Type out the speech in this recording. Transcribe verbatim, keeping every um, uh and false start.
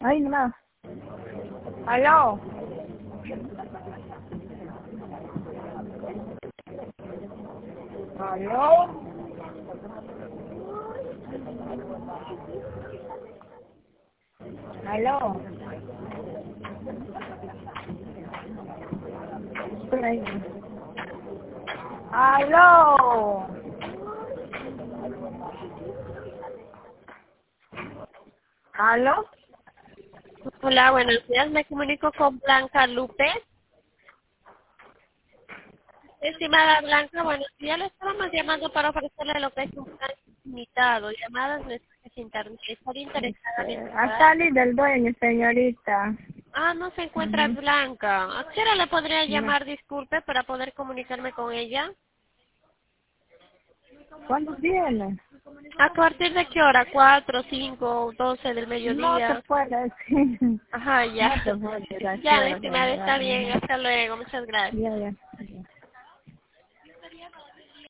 Ay, no más. ¿Aló? ¿Aló? ¿Aló? Por ahí. ¿Aló? ¿Aló? Hola, buenos días. Me comunico con Blanca Lupe. Estimada Blanca, buenos días. Le estábamos llamando para ofrecerle lo que es un plan limitado, llamadas, mensajes internos. ¿Estaría interesada en Este, a explorar? salir del dueño, señorita. Ah, no se encuentra Ujú. Blanca. ¿A qué hora le podría No. llamar, disculpe, para poder comunicarme con ella? ¿Cuándo viene? ¿A partir de qué hora? ¿Cuatro, cinco, doce del No se mediodía? puede decir. Ajá, ya. No se puede decir a qué Ya, hora puede estimada, está llegar. bien. Ujú. Hasta luego. Muchas gracias. Ya, ya.